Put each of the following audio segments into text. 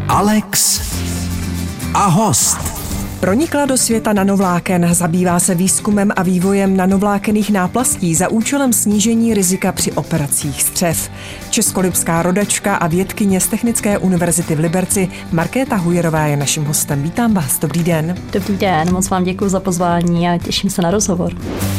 Alex a host. Pronikla do světa nanovláken, zabývá se výzkumem a vývojem nanovlákenných náplastí za účelem snížení rizika při operacích střev. Českolipská rodačka a vědkyně z Technické univerzity v Liberci Markéta Hujerová je naším hostem. Vítám vás, dobrý den. Dobrý den, moc vám děkuji za pozvání a těším se na rozhovor.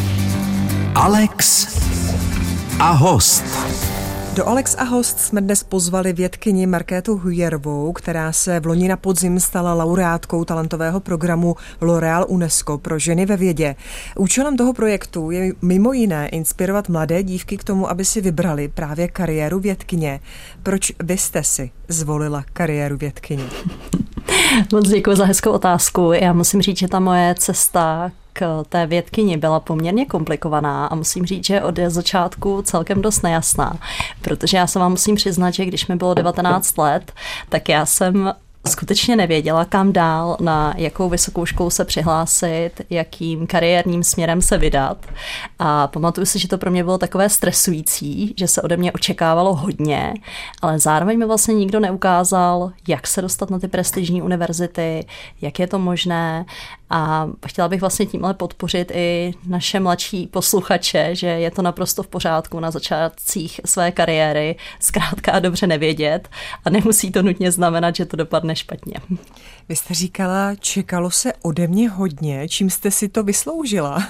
Alex a host. Do Alex a host jsme dnes pozvali vědkyni Markétu Hujerovou, která se vloni na podzim stala laureátkou talentového programu L'Oréal UNESCO pro ženy ve vědě. Účelem toho projektu je mimo jiné inspirovat mladé dívky k tomu, aby si vybrali právě kariéru vědkyně. Proč vy jste si zvolila kariéru vědkyně? Moc děkuji za hezkou otázku. Já musím říct, že ta moje cesta k té vědkyni byla poměrně komplikovaná a musím říct, že od začátku celkem dost nejasná, protože já se vám musím přiznat, že když mi bylo 19 let, tak já jsem skutečně nevěděla, kam dál, na jakou vysokou školu se přihlásit, jakým kariérním směrem se vydat. A pamatuju si, že to pro mě bylo takové stresující, že se ode mě očekávalo hodně, ale zároveň mi vlastně nikdo neukázal, jak se dostat na ty prestižní univerzity, jak je to možné. A chtěla bych vlastně tímhle podpořit i naše mladší posluchače, že je to naprosto v pořádku na začátcích své kariéry zkrátka a dobře nevědět a nemusí to nutně znamenat, že to dopadne špatně. Vy jste říkala, čekalo se ode mě hodně, čím jste si to vysloužila?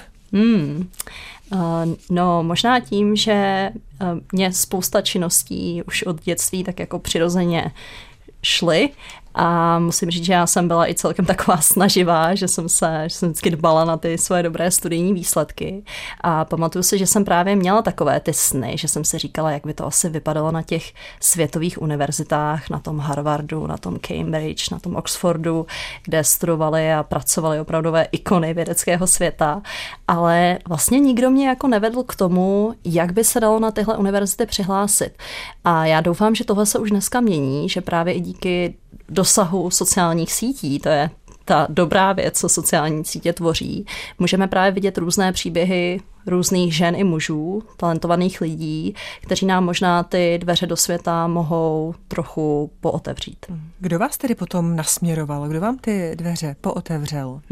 No, možná tím, že mě spousta činností už od dětství tak jako přirozeně šly. A musím říct, že já jsem byla i celkem taková snaživá, že jsem vždycky dbala na ty svoje dobré studijní výsledky. A pamatuju si, že jsem právě měla takové ty sny, že jsem si říkala, jak by to asi vypadalo na těch světových univerzitách, na tom Harvardu, na tom Cambridge, na tom Oxfordu, kde studovali a pracovali opravdové ikony vědeckého světa. Ale vlastně nikdo mě jako nevedl k tomu, jak by se dalo na tyhle univerzity přihlásit. A já doufám, že tohle se už dneska mění, že právě i díky dosahu sociálních sítí, to je ta dobrá věc, co sociální sítě tvoří. Můžeme právě vidět různé příběhy různých žen i mužů, talentovaných lidí, kteří nám možná ty dveře do světa mohou trochu pootevřít. Kdo vás tedy potom nasměroval? Kdo vám ty dveře pootevřel?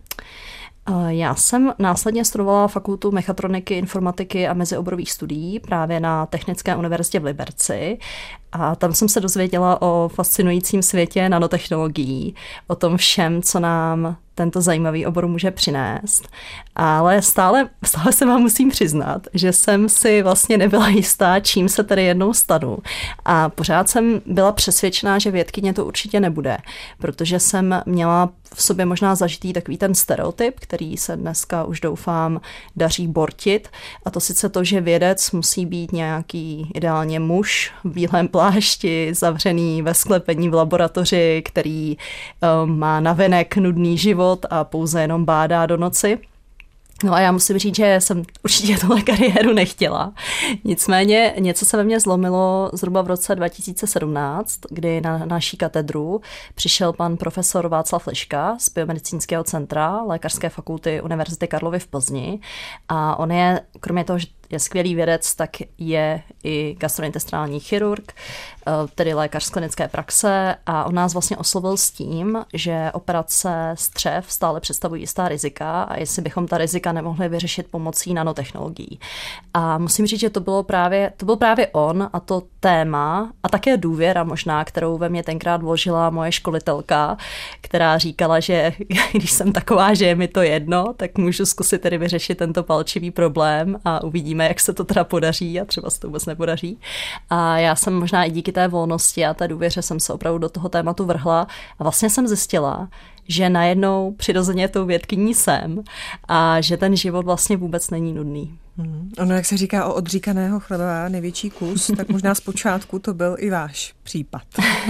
Já jsem následně studovala fakultu mechatroniky, informatiky a mezioborových studií právě na Technické univerzitě v Liberci a tam jsem se dozvěděla o fascinujícím světě nanotechnologií, o tom všem, co nám tento zajímavý obor může přinést. Ale stále se vám musím přiznat, že jsem si vlastně nebyla jistá, čím se tedy jednou stanu. A pořád jsem byla přesvědčená, že vědkyně to určitě nebude, protože jsem měla v sobě možná zažitý takový ten stereotyp, který se dneska už doufám daří bortit. A to sice to, že vědec musí být nějaký ideálně muž v bílém plášti, zavřený ve sklepení v laboratoři, který má navenek nudný život a pouze jenom bádá do noci. No a já musím říct, že jsem určitě tohle kariéru nechtěla. Nicméně něco se ve mně zlomilo zhruba v roce 2017, kdy na naší katedru přišel pan profesor Václav Liška z Biomedicínského centra Lékařské fakulty Univerzity Karlovy v Plzni. A on je, kromě toho, že je skvělý vědec, tak je i gastrointestinální chirurg, tedy lékař z klinické praxe a on nás vlastně oslovil s tím, že operace střev stále představují jistá rizika a jestli bychom ta rizika nemohli vyřešit pomocí nanotechnologií. A musím říct, že to byl právě on a to téma a také důvěra možná, kterou ve mě tenkrát vložila moje školitelka, která říkala, že když jsem taková, že je mi to jedno, tak můžu zkusit tedy vyřešit tento palčivý problém a uvidíme, jak se to teda podaří a třeba se to vůbec nepodaří. A já jsem možná i díky té volnosti a té důvěře jsem se opravdu do toho tématu vrhla a vlastně jsem zjistila, že najednou přirozeně tou vědkyní jsem a že ten život vlastně vůbec není nudný. Ono, jak se říká o odříkaného chleba největší kus, tak možná zpočátku to byl i váš případ.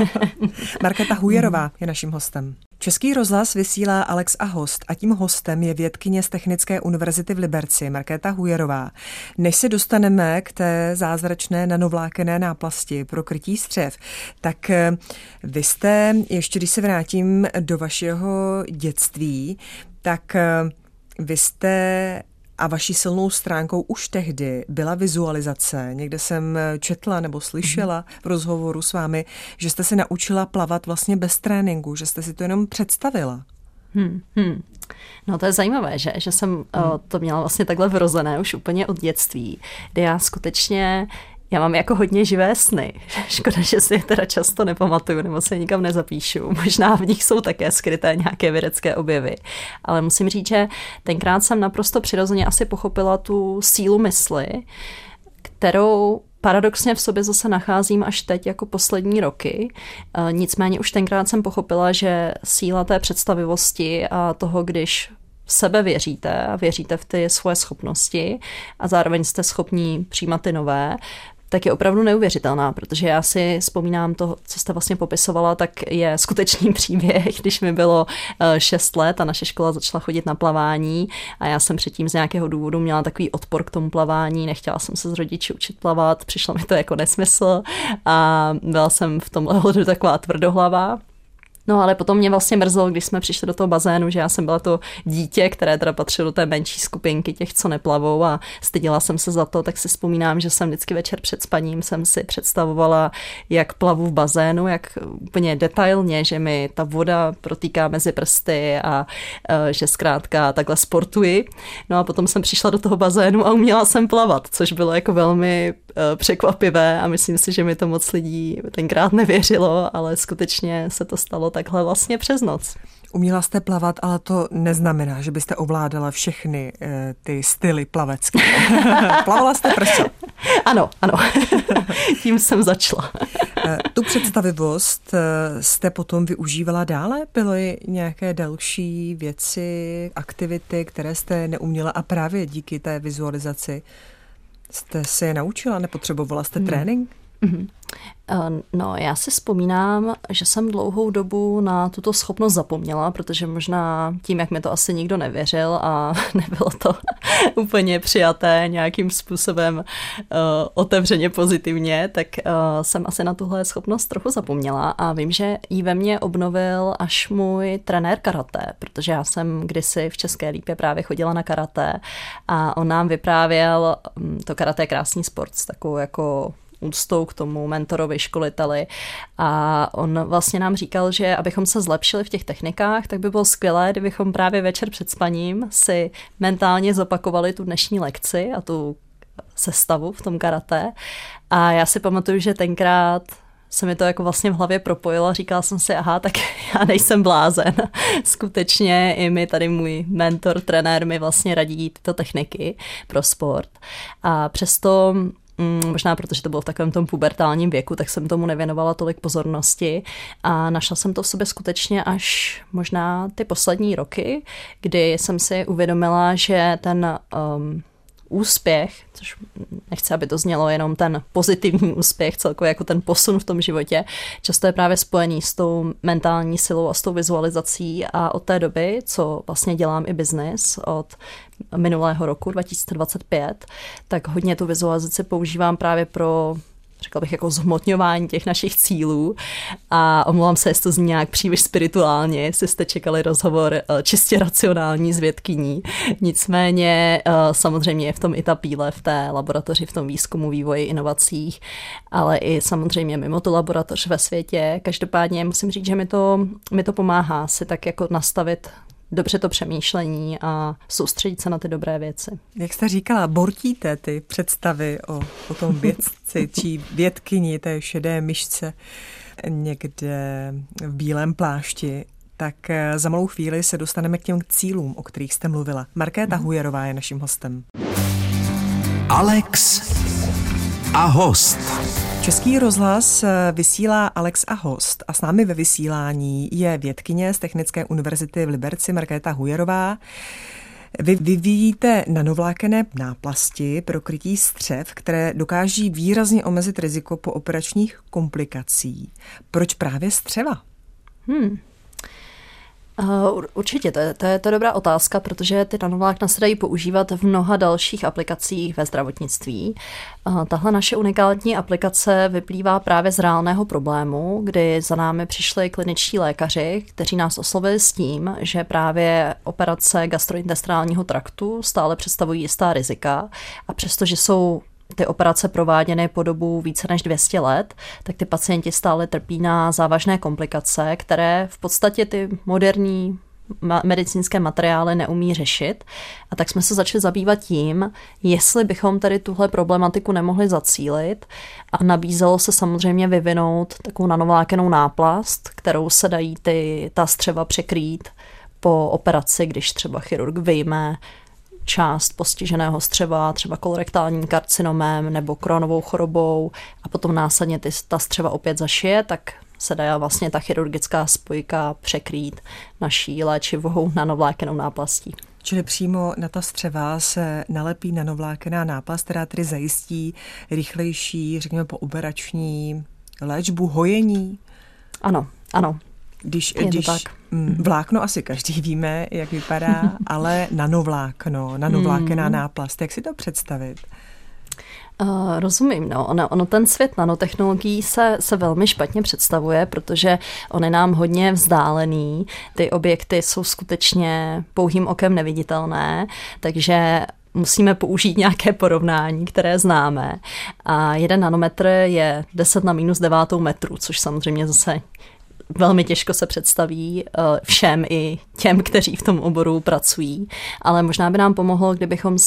Markéta Hujerová je naším hostem. Český rozhlas vysílá Alex a host a tím hostem je vědkyně z Technické univerzity v Liberci Markéta Hujerová. Než se dostaneme k té zázračné nanovlákenné náplasti pro krytí střev, tak vy jste, ještě když se vrátím do vašeho dětství, tak vy jste A vaší silnou stránkou už tehdy byla vizualizace. Někde jsem četla nebo slyšela v rozhovoru s vámi, že jste se naučila plavat vlastně bez tréninku, že jste si to jenom představila. No to je zajímavé, že jsem to měla vlastně takhle vrozené už úplně od dětství, kdy já mám jako hodně živé sny. Škoda, že si je teda často nepamatuju nebo se nikam nezapíšu. Možná v nich jsou také skryté nějaké vědecké objevy. Ale musím říct, že tenkrát jsem naprosto přirozeně asi pochopila tu sílu mysli, kterou paradoxně v sobě zase nacházím až teď jako poslední roky. Nicméně už tenkrát jsem pochopila, že síla té představivosti a toho, když v sebe věříte a věříte v ty svoje schopnosti a zároveň jste schopní přijímat ty nové, tak je opravdu neuvěřitelná, protože já si vzpomínám to, co jste vlastně popisovala, tak je skutečný příběh, když mi bylo 6 let a naše škola začala chodit na plavání a já jsem předtím z nějakého důvodu měla takový odpor k tomu plavání, nechtěla jsem se s rodiči učit plavat, přišlo mi to jako nesmysl a byla jsem v tomhle ohledu taková tvrdohlava. No ale potom mě vlastně mrzelo, když jsme přišli do toho bazénu, že já jsem byla to dítě, které teda patřilo do té menší skupinky těch, co neplavou a styděla jsem se za to, tak si vzpomínám, že jsem vždycky večer před spaním jsem si představovala, jak plavu v bazénu, jak úplně detailně, že mi ta voda protýká mezi prsty a že zkrátka takhle sportuji. No a potom jsem přišla do toho bazénu a uměla jsem plavat, což bylo jako velmi překvapivé a myslím si, že mi to moc lidí tenkrát nevěřilo, ale skutečně se to stalo takhle vlastně přes noc. Uměla jste plavat, ale to neznamená, že byste ovládala všechny ty styly plavecké. Plavala jste prso. Ano. Tím jsem začala. Tu představivost jste potom využívala dále? Byly nějaké další věci, aktivity, které jste neuměla a právě díky té vizualizaci jste se je naučila? Nepotřebovala jste trénink? No, já si vzpomínám, že jsem dlouhou dobu na tuto schopnost zapomněla, protože možná tím, jak mi to asi nikdo nevěřil a nebylo to úplně přijaté nějakým způsobem otevřeně pozitivně, tak jsem asi na tuhle schopnost trochu zapomněla a vím, že ji ve mně obnovil až můj trenér karate, protože já jsem kdysi v České Lípě právě chodila na karate a on nám vyprávěl, to karate je krásný sport s takovou jako úctou k tomu mentorovi, školiteli a on vlastně nám říkal, že abychom se zlepšili v těch technikách, tak by bylo skvělé, kdybychom právě večer před spaním si mentálně zopakovali tu dnešní lekci a tu sestavu v tom karate a já si pamatuju, že tenkrát se mi to jako vlastně v hlavě propojilo a říkala jsem si, aha, tak já nejsem blázen. Skutečně i mi tady můj mentor, trenér mi vlastně radí tyto techniky pro sport a přesto možná protože to bylo v takovém tom pubertálním věku, tak jsem tomu nevěnovala tolik pozornosti a našla jsem to v sobě skutečně až možná ty poslední roky, kdy jsem si uvědomila, že ten úspěch, což nechci, aby to znělo jenom ten pozitivní úspěch, celkově jako ten posun v tom životě, často je právě spojený s tou mentální silou a s tou vizualizací a od té doby, co vlastně dělám i biznis od minulého roku 2025, tak hodně tu vizualizaci používám právě pro, řekla bych, jako zhmotňování těch našich cílů a omlouvám se, jestli to zní nějak příliš spirituálně, jestli jste čekali rozhovor čistě racionální s vědkyní. Nicméně samozřejmě je v tom i ta píle v té laboratoři, v tom výzkumu, vývoji, inovacích, ale i samozřejmě mimo tu laboratoř ve světě. Každopádně musím říct, že mi to pomáhá si tak jako nastavit dobře to přemýšlení a soustředit se na ty dobré věci. Jak jste říkala, bortíte ty představy o tom vědci či vědkyni, té šedé myšce někde v bílém plášti, tak za malou chvíli se dostaneme k těm cílům, o kterých jste mluvila. Markéta Hujerová je naším hostem. Alex a host. Český rozhlas vysílá Alex a host a s námi ve vysílání je vědkyně z Technické univerzity v Liberci Markéta Hujerová. Vy vyvíjíte nanovlákenné náplasti pro krytí střev, které dokáží výrazně omezit riziko po operačních komplikací. Proč právě střeva? Určitě, to je dobrá otázka, protože ty nanovlákna se dají používat v mnoha dalších aplikacích ve zdravotnictví. Tahle naše unikátní aplikace vyplývá právě z reálného problému, kdy za námi přišli kliničtí lékaři, kteří nás oslovili s tím, že právě operace gastrointestinálního traktu stále představují jistá rizika a přestože jsou ty operace prováděny po dobu více než 200 let, tak ty pacienti stále trpí na závažné komplikace, které v podstatě ty moderní medicínské materiály neumí řešit. A tak jsme se začali zabývat tím, jestli bychom tady tuhle problematiku nemohli zacílit a nabízelo se samozřejmě vyvinout takovou nanovlákenou náplast, kterou se dají ta střeva překrýt po operaci, když třeba chirurg vyjme část postiženého střeva, třeba kolorektálním karcinomem nebo Crohnovou chorobou a potom následně ta střeva opět zašije, tak se dá vlastně ta chirurgická spojka překrýt naší léčivou nanovlákenou náplastí. Čili přímo na ta střeva se nalepí nanovlákená náplast, která tedy zajistí rychlejší, řekněme, pooperační léčbu, hojení? Ano. Když vlákno asi každý víme, jak vypadá, ale nanovlákená náplast, jak si to představit? Rozumím, ono ten svět nanotechnologií se velmi špatně představuje, protože on je nám hodně vzdálený, ty objekty jsou skutečně pouhým okem neviditelné, takže musíme použít nějaké porovnání, které známe. A 1 nanometr je 10 na minus 9 metru, což samozřejmě zase velmi těžko se představí všem i těm, kteří v tom oboru pracují, ale možná by nám pomohlo, kdybychom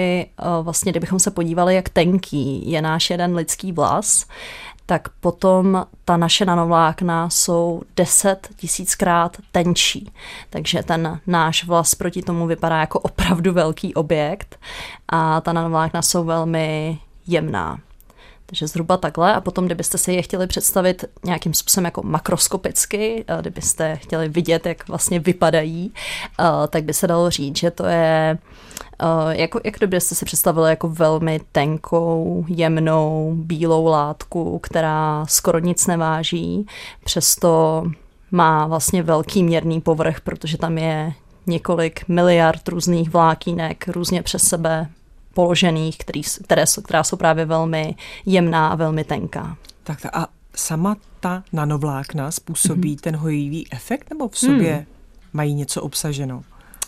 se podívali, jak tenký je náš jeden lidský vlas, tak potom ta naše nanovlákna jsou 10 000krát tenčí. Takže ten náš vlas proti tomu vypadá jako opravdu velký objekt a ta nanovlákna jsou velmi jemná. Takže zhruba takhle a potom, kdybyste si je chtěli představit nějakým způsobem jako makroskopicky, kdybyste chtěli vidět, jak vlastně vypadají, tak by se dalo říct, že to je jak kdybyste si představili jako velmi tenkou, jemnou, bílou látku, která skoro nic neváží, přesto má vlastně velký měrný povrch, protože tam je několik miliard různých vlákínek různě přes sebe položených, která jsou právě velmi jemná a velmi tenká. Tak a sama ta nanovlákna způsobí ten hojivý efekt, nebo v sobě mají něco obsaženo?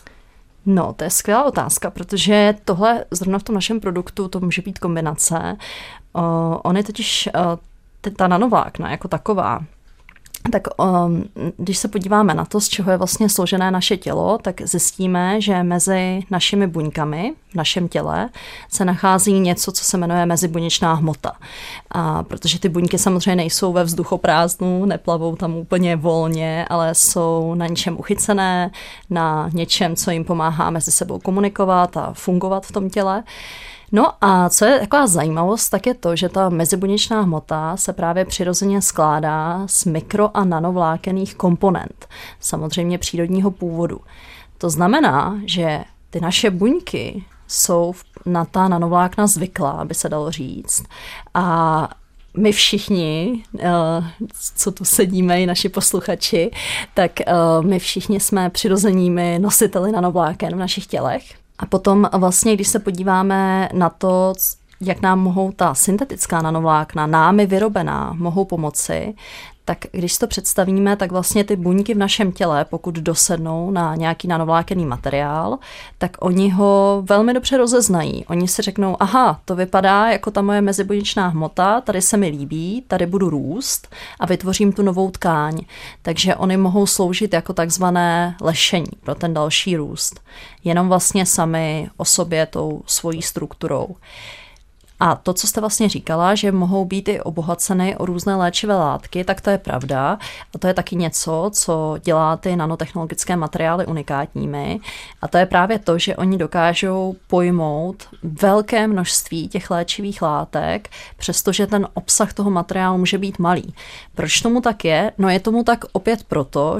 No, to je skvělá otázka, protože tohle zrovna v tom našem produktu to může být kombinace. On je totiž ta nanovlákna jako taková, tak když se podíváme na to, z čeho je vlastně složené naše tělo, tak zjistíme, že mezi našimi buňkami v našem těle se nachází něco, co se jmenuje mezibuněčná hmota. A protože ty buňky samozřejmě nejsou ve vzduchoprázdnu, neplavou tam úplně volně, ale jsou na něčem uchycené, na něčem, co jim pomáhá mezi sebou komunikovat a fungovat v tom těle. No a co je taková zajímavost, tak je to, že ta mezibuněčná hmota se právě přirozeně skládá z mikro- a nanovlákenných komponent, samozřejmě přírodního původu. To znamená, že ty naše buňky jsou na ta nanovlákna zvyklá, aby se dalo říct. A my všichni, co tu sedíme, i naši posluchači, tak my všichni jsme přirozenými nositeli nanovláken v našich tělech. A potom vlastně, když se podíváme na to, jak nám mohou ta syntetická nanovlákna, námi vyrobená, mohou pomoci, tak když si to představíme, tak vlastně ty buňky v našem těle, pokud dosednou na nějaký nanovlákený materiál, tak oni ho velmi dobře rozeznají. Oni si řeknou, aha, to vypadá jako ta moje mezibuněčná hmota, tady se mi líbí, tady budu růst a vytvořím tu novou tkáň. Takže oni mohou sloužit jako takzvané lešení pro ten další růst. Jenom vlastně sami o sobě tou svojí strukturou. A to, co jste vlastně říkala, že mohou být i obohaceny o různé léčivé látky, tak to je pravda. A to je taky něco, co dělá ty nanotechnologické materiály unikátními. A to je právě to, že oni dokážou pojmout velké množství těch léčivých látek, přestože ten obsah toho materiálu může být malý. Proč tomu tak je? No je tomu tak opět proto,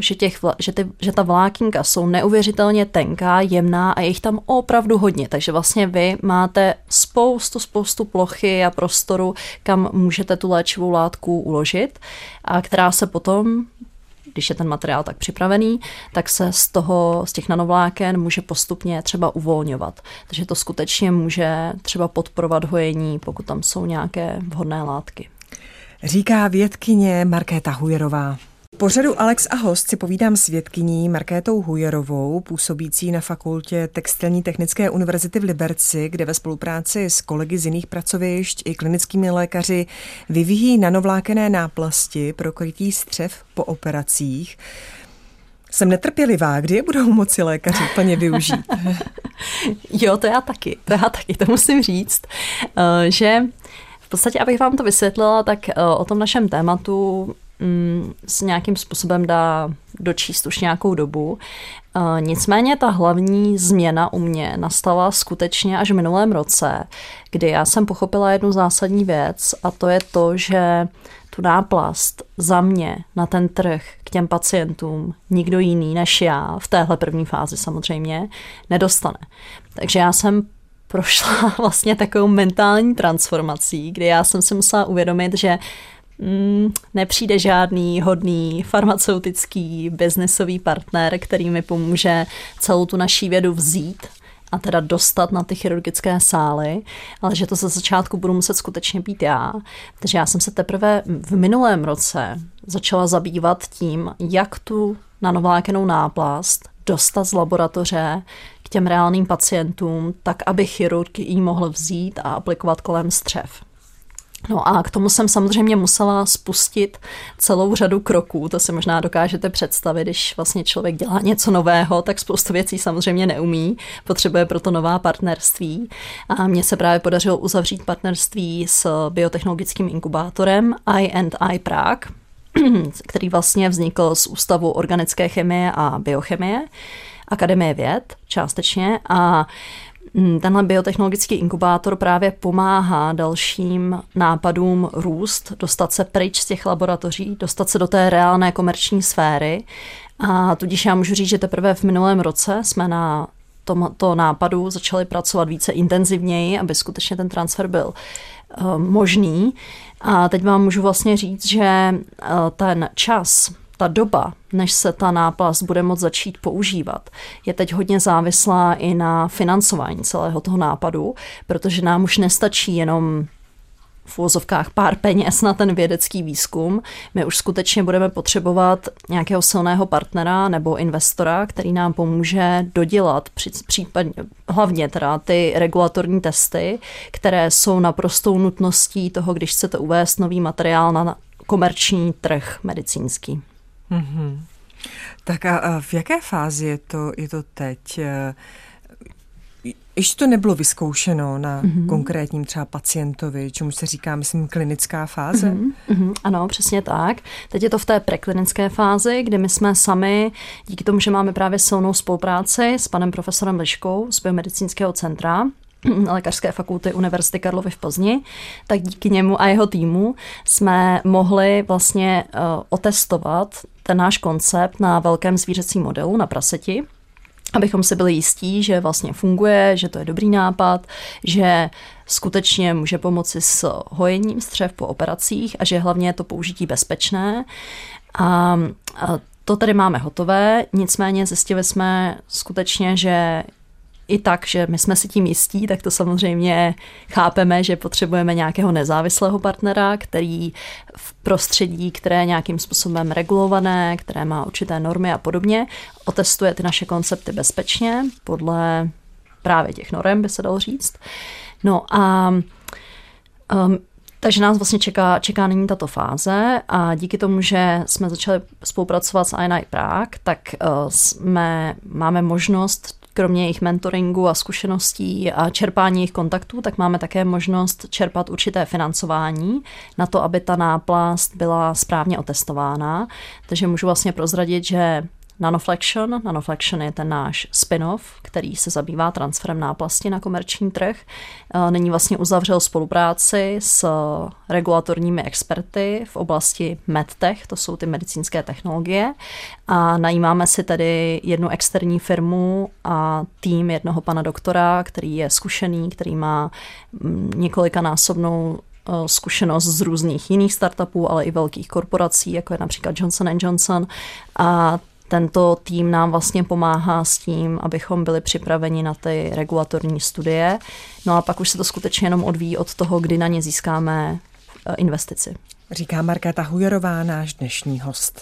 že ta vlákínka jsou neuvěřitelně tenká, jemná a je jich tam opravdu hodně. Takže vlastně vy máte spoustu plochy a prostoru, kam můžete tu léčivou látku uložit a která se potom, když je ten materiál tak připravený, tak se z těch nanovláken může postupně třeba uvolňovat. Takže to skutečně může třeba podporovat hojení, pokud tam jsou nějaké vhodné látky. Říká vědkyně Markéta Hujerová. V pořadu Alex a host si povídám s vědkyní Markétou Hujerovou, působící na fakultě Textilní technické univerzity v Liberci, kde ve spolupráci s kolegy z jiných pracovišť i klinickými lékaři vyvíjí nanovlákenné náplasti pro krytí střev po operacích. Jsem netrpělivá, kdy je budou moci lékaři plně využít? Jo, to já taky, to musím říct, že v podstatě, abych vám to vysvětlila, tak o tom našem tématu s nějakým způsobem dá dočíst už nějakou dobu. Nicméně ta hlavní změna u mě nastala skutečně až v minulém roce, kdy já jsem pochopila jednu zásadní věc, a to je to, že tu náplast za mě na ten trh k těm pacientům nikdo jiný než já, v téhle první fázi samozřejmě, nedostane. Takže já jsem prošla vlastně takovou mentální transformací, kdy já jsem si musela uvědomit, že nepřijde žádný hodný farmaceutický biznesový partner, který mi pomůže celou tu naší vědu vzít a teda dostat na ty chirurgické sály, ale že to ze začátku budu muset skutečně být já. Takže já jsem se teprve v minulém roce začala zabývat tím, jak tu nanovlákennou náplast dostat z laboratoře k těm reálným pacientům, tak aby chirurg ji mohl vzít a aplikovat kolem střev. No a k tomu jsem samozřejmě musela spustit celou řadu kroků, to si možná dokážete představit, když vlastně člověk dělá něco nového, tak spoustu věcí samozřejmě neumí, potřebuje proto nová partnerství a mně se právě podařilo uzavřít partnerství s biotechnologickým inkubátorem I&I Prague, který vlastně vznikl z Ústavu organické chemie a biochemie, Akademie věd částečně a tenhle biotechnologický inkubátor právě pomáhá dalším nápadům růst, dostat se pryč z těch laboratoří, dostat se do té reálné komerční sféry. A tudíž já můžu říct, že teprve v minulém roce jsme na tomto nápadu začali pracovat více intenzivněji, aby skutečně ten transfer byl možný. A teď vám můžu vlastně říct, že ten čas, ta doba, než se ta náplast bude moct začít používat, je teď hodně závislá i na financování celého toho nápadu, protože nám už nestačí jenom v uvozovkách pár peněz na ten vědecký výzkum. My už skutečně budeme potřebovat nějakého silného partnera nebo investora, který nám pomůže dodělat případně hlavně teda ty regulatorní testy, které jsou naprostou nutností toho, když chcete uvést nový materiál na komerční trh medicínský. Mm-hmm. Tak a v jaké fázi je to teď? Ještě to nebylo vyzkoušeno na konkrétním třeba pacientovi, čemu se říká, myslím, klinická fáze? Ano, přesně tak. Teď je to v té preklinické fázi, kdy my jsme sami, díky tomu, že máme právě silnou spolupráci s panem profesorem Liškou z Biomedicínského centra, Lékařské fakulty Univerzity Karlovy v Plzni, tak díky němu a jeho týmu jsme mohli vlastně otestovat ten náš koncept na velkém zvířecím modelu, na praseti, abychom si byli jistí, že vlastně funguje, že to je dobrý nápad, že skutečně může pomoci s hojením střev po operacích a že hlavně je to použití bezpečné. A to tady máme hotové, nicméně zjistili jsme skutečně, že i tak, že my jsme si tím jistí, tak to samozřejmě chápeme, že potřebujeme nějakého nezávislého partnera, který v prostředí, které je nějakým způsobem regulované, které má určité normy a podobně, otestuje ty naše koncepty bezpečně, podle právě těch norem, by se dalo říct. No a takže nás vlastně čeká nyní tato fáze a díky tomu, že jsme začali spolupracovat s I&I Prague, tak máme možnost kromě jejich mentoringu a zkušeností a čerpání jejich kontaktů, tak máme také možnost čerpat určité financování na to, aby ta náplast byla správně otestována. Takže můžu vlastně prozradit, že Nanoflexion je ten náš spin-off, který se zabývá transferem náplasti na komerční trh. Nyní vlastně uzavřel spolupráci s regulatorními experty v oblasti medtech, to jsou ty medicínské technologie. A najímáme si tedy jednu externí firmu a tým jednoho pana doktora, který je zkušený, který má několikanásobnou zkušenost z různých jiných startupů, ale i velkých korporací, jako je například Johnson & Johnson. A tento tým nám vlastně pomáhá s tím, abychom byli připraveni na ty regulatorní studie. No a pak už se to skutečně jenom odvíjí od toho, kdy na ně získáme investici. Říká Markéta Hujerová, náš dnešní host.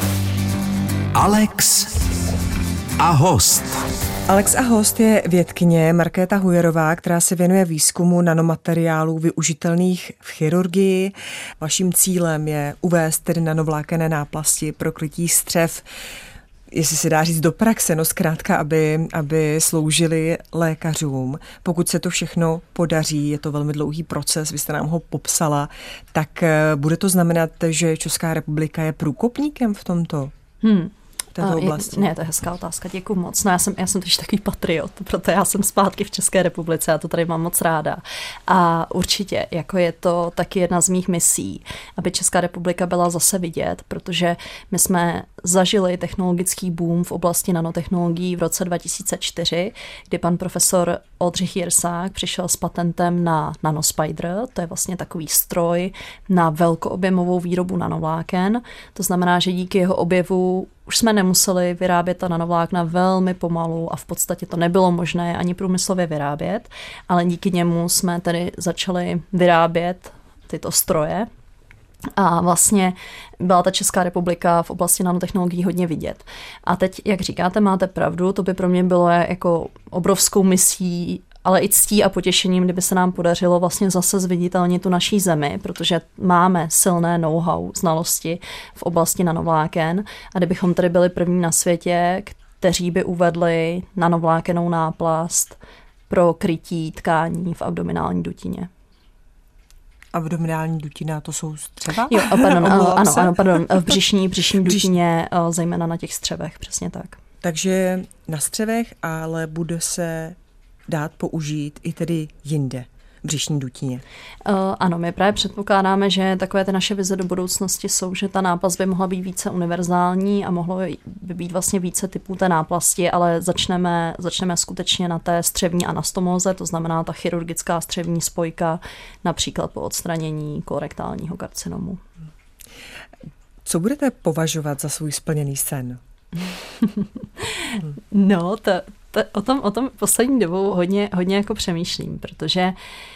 Alex a host. Alex a host je vědkyně Markéta Hujerová, která se věnuje výzkumu nanomateriálů využitelných v chirurgii. Vaším cílem je uvést tedy nanovlákenné náplasti pro krytí střev, jestli se dá říct do praxe, no zkrátka, aby sloužily lékařům. Pokud se to všechno podaří, je to velmi dlouhý proces, vy jste nám ho popsala, tak bude to znamenat, že Česká republika je průkopníkem v tomto? Této oblasti? Ne, to je hezká otázka, děkuji moc. No, já jsem totiž takový patriot, proto já jsem zpátky v České republice, já to tady mám moc ráda. A určitě, jako je to taky jedna z mých misí, aby Česká republika byla zase vidět, protože my jsme zažili technologický boom v oblasti nanotechnologií v roce 2004, kdy pan profesor Oldřich Jirsák přišel s patentem na nanospider, to je vlastně takový stroj na velkoobjemovou výrobu nanovláken. To znamená, že díky jeho objevu už jsme nemuseli vyrábět ta nanovlákna velmi pomalu a v podstatě to nebylo možné ani průmyslově vyrábět, ale díky němu jsme tedy začali vyrábět tyto stroje. A vlastně byla ta Česká republika v oblasti nanotechnologií hodně vidět. A teď, jak říkáte, máte pravdu, to by pro mě bylo jako obrovskou misí, ale i ctí a potěšením, kdyby se nám podařilo vlastně zase zviditelnit tu naší zemi, protože máme silné know-how, znalosti v oblasti nanovláken a kdybychom tady byli první na světě, kteří by uvedli nanovlákenou náplast pro krytí tkání v abdominální dutině. Abdominální dutina, to jsou střeva? Jo, pardon, v břišní dutině, zejména na těch střevech, přesně tak. Takže na střevech, ale bude se dát použít i tedy jinde, v břišní dutině. Ano, my právě předpokládáme, že takové ty naše vize do budoucnosti jsou, že ta náplast by mohla být více univerzální a mohlo by být vlastně více typů té náplasti, ale začneme skutečně na té střevní anastomóze, to znamená ta chirurgická střevní spojka, například po odstranění kolorektálního karcinomu. Co budete považovat za svůj splněný sen? No, o tom poslední dobou hodně jako přemýšlím, protože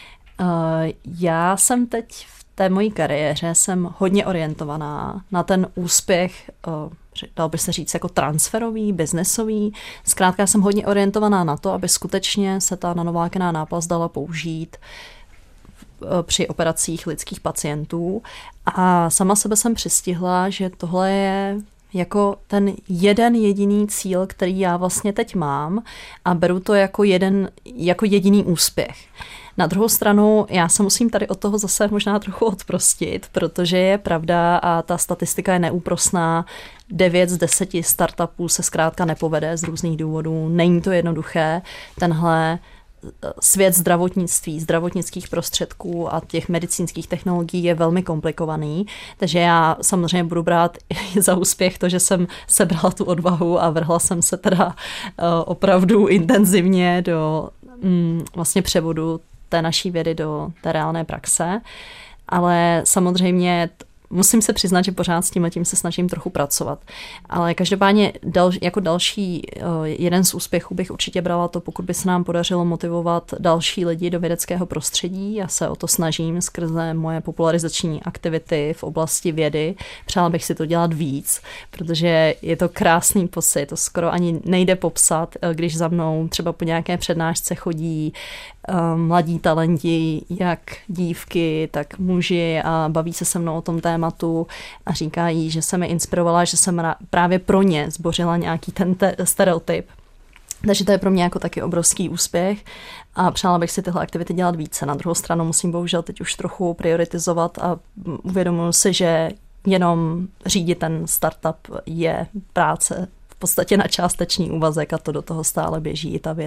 já jsem teď v té mojí kariéře jsem hodně orientovaná na ten úspěch, dal by se říct jako transferový, biznesový. Zkrátka jsem hodně orientovaná na to, aby skutečně se ta nanovlákenná náplast dala použít při operacích lidských pacientů. A sama sebe jsem přistihla, že tohle je jako ten jeden jediný cíl, který já vlastně teď mám a beru to jako jediný úspěch. Na druhou stranu, já se musím tady od toho zase možná trochu odprostit, protože je pravda a ta statistika je neúprosná. 9 z 10 startupů se zkrátka nepovede z různých důvodů. Není to jednoduché. Tenhle svět zdravotnictví, zdravotnických prostředků a těch medicínských technologií je velmi komplikovaný, takže já samozřejmě budu brát za úspěch to, že jsem sebrala tu odvahu a vrhla jsem se teda opravdu intenzivně do vlastně převodu té naší vědy do té reálné praxe, ale samozřejmě musím se přiznat, že pořád s tím se snažím trochu pracovat. Ale každopádně jako další jeden z úspěchů bych určitě brala to, pokud by se nám podařilo motivovat další lidi do vědeckého prostředí. Já se o to snažím skrze moje popularizační aktivity v oblasti vědy. Přála bych si to dělat víc, protože je to krásný pocit. To skoro ani nejde popsat, když za mnou třeba po nějaké přednášce chodí mladí talenti, jak dívky, tak muži a baví se mnou o tom tématu a říkají, že se mi inspirovala, že jsem právě pro ně zbořila nějaký ten stereotyp. Takže to je pro mě jako taky obrovský úspěch a přála bych si tyhle aktivity dělat více. Na druhou stranu musím bohužel teď už trochu prioritizovat a uvědomuji si, že jenom řídit ten startup je práce v podstatě na částečný úvazek a to do toho stále běží i ta věda.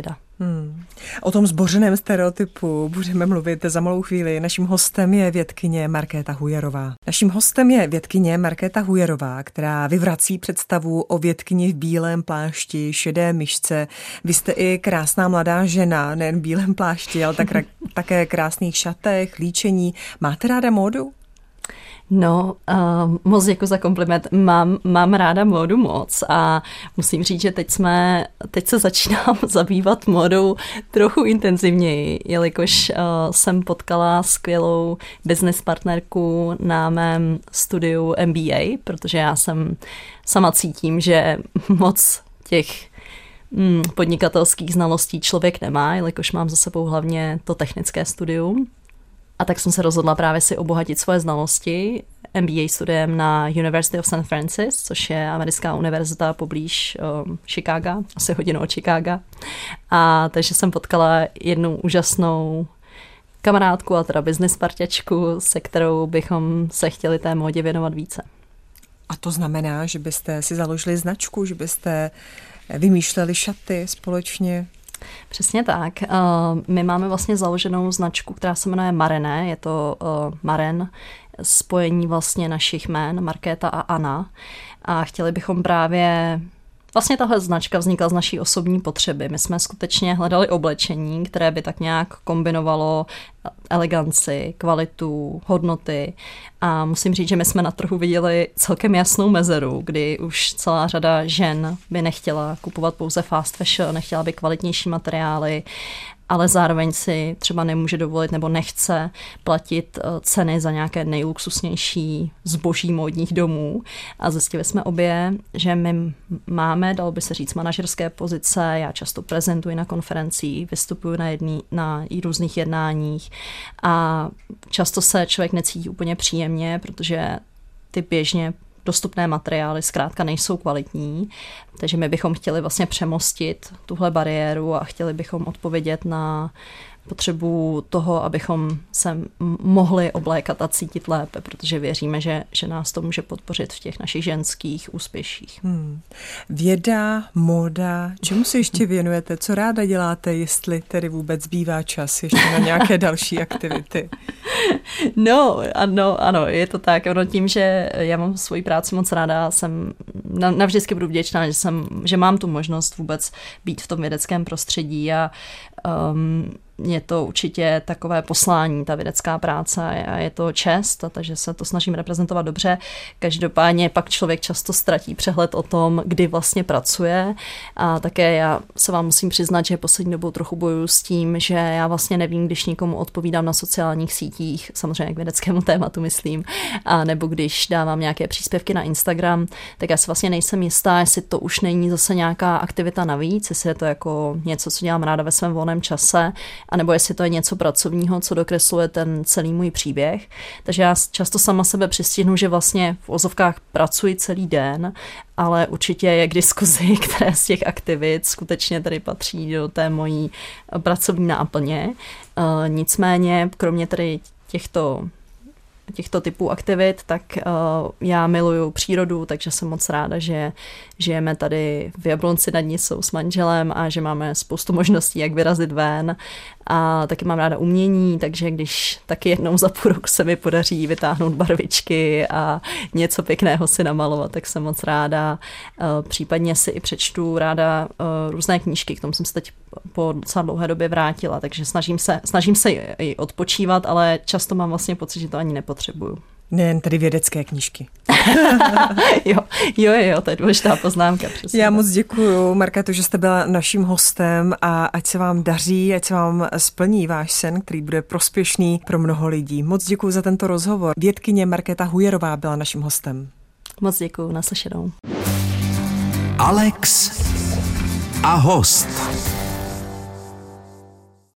O tom zbořeném stereotypu budeme mluvit za malou chvíli. Naším hostem je vědkyně Markéta Hujerová. Která vyvrací představu o vědkyni v bílém plášti, šedé myšce. Vy jste i krásná mladá žena, nejen v bílém plášti, ale také krásných šatech, líčení. Máte ráda módu? No, moc děkuji za kompliment. Mám ráda módu moc a musím říct, že teď se začínám zabývat módou trochu intenzivněji, jelikož jsem potkala skvělou business partnerku na mém studiu MBA, protože já sama cítím, že moc těch podnikatelských znalostí člověk nemá, jelikož mám za sebou hlavně to technické studium. A tak jsem se rozhodla právě si obohatit svoje znalosti MBA studiem na University of St. Francis, což je americká univerzita poblíž Chicaga, asi hodinu od Chicaga. A takže jsem potkala jednu úžasnou kamarádku a teda business parťačku, se kterou bychom se chtěli té módě věnovat více. A to znamená, že byste si založili značku, že byste vymýšleli šaty společně? Přesně tak. My máme vlastně založenou značku, která se jmenuje Marene. Je to Maren, spojení vlastně našich jmén, Markéta a Anna. A chtěli bychom právě... Vlastně tahle značka vznikla z naší osobní potřeby. My jsme skutečně hledali oblečení, které by tak nějak kombinovalo eleganci, kvalitu, hodnoty. A musím říct, že my jsme na trhu viděli celkem jasnou mezeru, kdy už celá řada žen by nechtěla kupovat pouze fast fashion, nechtěla by kvalitnější materiály, ale zároveň si třeba nemůže dovolit nebo nechce platit ceny za nějaké nejluxusnější zboží módních domů. A zjistili jsme obě, že my máme, dalo by se říct, manažerské pozice. Já často prezentuji na konferencích, vystupuji na různých jednáních a často se člověk necítí úplně příjemně, protože ty běžně dostupné materiály zkrátka nejsou kvalitní, takže my bychom chtěli vlastně přemostit tuhle bariéru a chtěli bychom odpovědět na potřebu toho, abychom se mohli oblékat a cítit lépe, protože věříme, že nás to může podpořit v těch našich ženských úspěších. Věda, móda, čemu se ještě věnujete? Co ráda děláte, jestli tedy vůbec zbývá čas ještě na nějaké další aktivity? No, ano, je to tak. Ono tím, že já mám svoji práci moc ráda, jsem navždycky budu vděčná, že mám tu možnost vůbec být v tom vědeckém prostředí a je to určitě takové poslání, ta vědecká práce a je to čest, takže se to snažím reprezentovat dobře. Každopádně pak člověk často ztratí přehled o tom, kdy vlastně pracuje a také já se vám musím přiznat, že poslední dobou trochu bojuju s tím, že já vlastně nevím, když někomu odpovídám na sociálních sítích, samozřejmě k vědeckému tématu myslím, a nebo když dávám nějaké příspěvky na Instagram, tak já si vlastně nejsem jistá, jestli to už není zase nějaká aktivita navíc, jestli je to jako něco, co dělám ráda ve svém volném čase, anebo jestli to je něco pracovního, co dokresluje ten celý můj příběh. Takže já často sama sebe přistihnu, že vlastně v ozovkách pracuji celý den, ale určitě je k diskuzi, které z těch aktivit skutečně tady patří do té mojí pracovní náplně. Nicméně, kromě tady těchto typů aktivit, tak já miluju přírodu, takže jsem moc ráda, že žijeme tady v Jablonci nad Nisou s manželem a že máme spoustu možností, jak vyrazit ven. A taky mám ráda umění, takže když taky jednou za půl roku se mi podaří vytáhnout barvičky a něco pěkného si namalovat, tak jsem moc ráda. Případně si i přečtu ráda různé knížky, k tomu jsem se teď po docela dlouhé době vrátila, takže snažím se i odpočívat, ale často mám vlastně pocit, že to ani nepotřebuju. Nejen tedy vědecké knížky. Jo, to je důležitá poznámka. Přesně. Já moc děkuju, Markéto, že jste byla naším hostem a ať se vám daří, ať se vám splní váš sen, který bude prospěšný pro mnoho lidí. Moc děkuju za tento rozhovor. Vědkyně Markéta Hujerová byla naším hostem. Moc děkuju, naslyšenou. Alex a host.